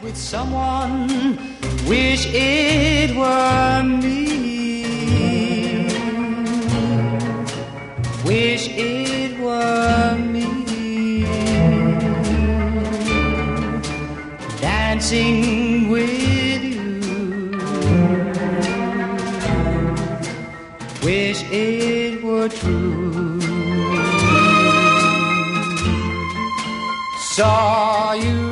with someone, wish it were me. Wish it were me. Dancing with you. Wish it were true. Saw you